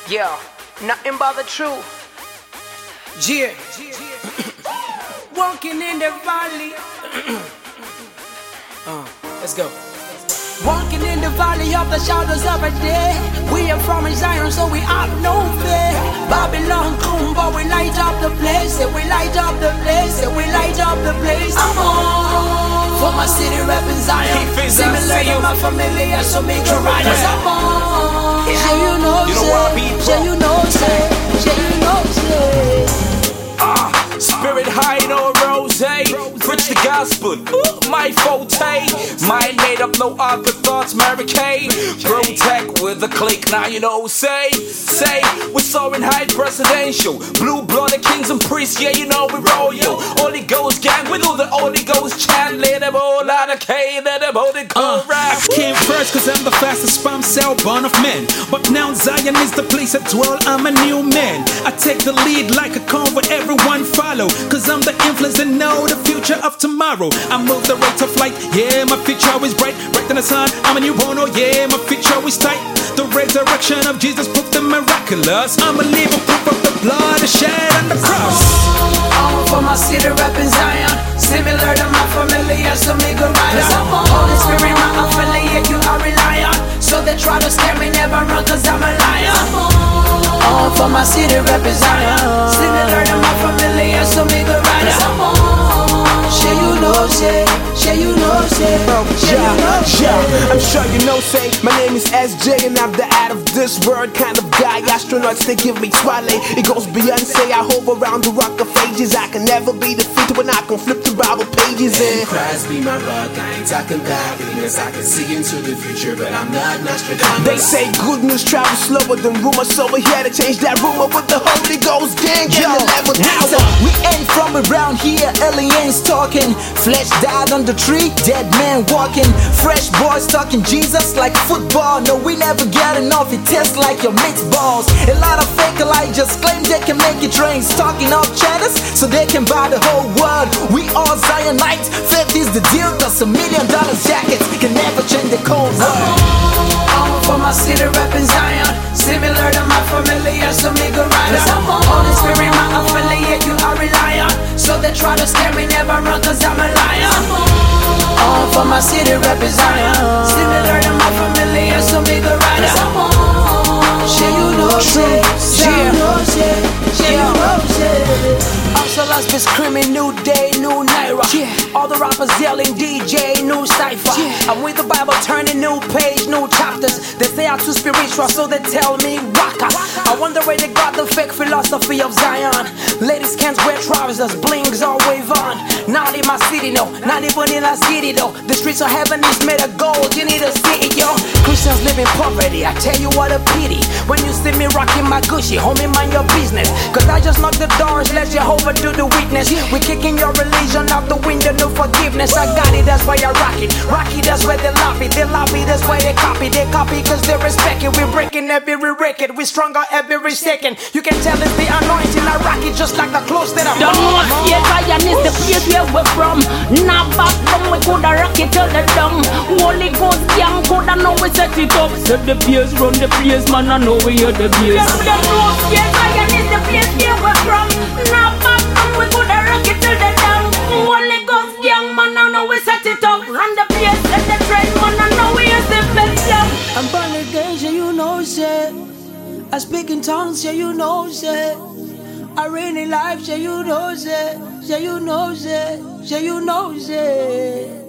Yeah, nothing but the truth. Yeah. Walking in the valley. Let's go. Walking in the valley of the shadows of a day. We are from Zion, so we have no fear. Babylon come, but we light up the place. Yeah, we light up the place. Yeah, we light up the place. I'm on for my city reppin' Zion. Similar to my familiar, so make your riders. I'm on. Yeah, you know, say, you know, say, you know, say. Spirit high, no rose. Preach the gospel, my forte. Mind made up, no other thoughts, Mary Kay. Bro tech with a click, now you know, say, we're soaring high presidential. Blue blooded kings and priests, yeah, you know we royal. Holy Ghost gang with all the Holy Ghost chant. Let them all out of K, let them all go right. I came first cause I'm the fastest sperm cell born of men. But now Zion is the place I dwell, I'm a new man. I take the lead like a convoy, everyone follow. Cause I'm the influence and know the future of tomorrow. I move the rate of light, yeah, my future is bright. Bright than the sun, I'm a newborn, oh yeah, my future is tight. The resurrection of Jesus proved the miraculous. I'm a living proof of the blood shed on the cross. All for my city reppin' Zion. Similar to my familiar, so me go right on. Holy Spirit, my affiliate, you are reliant. So they try to scare me, never run cause I'm a lion. All for my city reppin' Zion. Similar to my familiar, so me go right on. Share you know, share you know, I'm sure you know, say, my name is SJ and I'm the out of this world kind of guy. Astronauts, they give me twilight. It goes Beyonce, I hover around the rock of ages. I can never be defeated when I can flip the Bible pages. And Christ be my rock, I ain't talking about things. I can see into the future, but I'm not Nostradamus. they say good news travels slower than rumors, so we're here to change that rumor with the Holy Ghost gang in the 11th hour. We ain't from around here, aliens talking. Flesh died on the tree, dead man walking. Fresh boys talking Jesus like football. No, we never get enough, it tastes like your meatballs. A lot of fake Elijahs claim they can make it rain, stocking up cheddars so they can buy the whole world. We all Zionites, faith is the deal, cause $1 million jackets can never change the cold world. all for my city reppin' Zion. Similar to my familiar, so me go right on. Holy Spirit, my affiliate, you are reliant. So they try to scare me, never run cause I'm a lion. All for my city reppin' Zion. Similar to my familiar, so me go right on. Share you know, share you know, share you know, Hustlers be screaming new day, new Naira. All the rappers yelling DJ, new cypher. I'm with the Bible turning new page, new chapters. They say I'm too spiritual, so they tell me waka. I wonder where they got the fake philosophy of Zion. Ladies can't wear trousers, blings all wave on. Not in my city, no, not even in La City, though. The streets of heaven is made of gold, you need to see it, yo. Christians live in poverty, I tell you what a pity. When you see me rocking my Gucci, homie, mind your business. Cause I just knock the doors, let Jehovah do the witness. We kicking your religion out the window, no forgiveness. I got it, that's why I rock it. Rock it, that's why they love it. They love it, that's why they copy. They copy cause they respect it. We breaking every record, we stronger every second. You can tell it's the anointing, I rock it just like the clothes that I'm Don't know, yeah, Zion is the place where we're from. Now back from we coulda rock it till the dumb. Holy Ghost gang coulda know we set it up. Set the place, run the place, man, I know we are the place. Don't know, yeah, Zion is the place where we're from. Now back from we coulda rock it till the dumb. Holy Ghost gang, man, I know we set it up. Run the place, set the trend, man, I know we are the best, yeah. I'm born again, yeah, you know, say. I speak in tongues, yeah, you know, say. I reign in life, yeah, you know, say. Yeah, you know, say. Yeah, you know, say.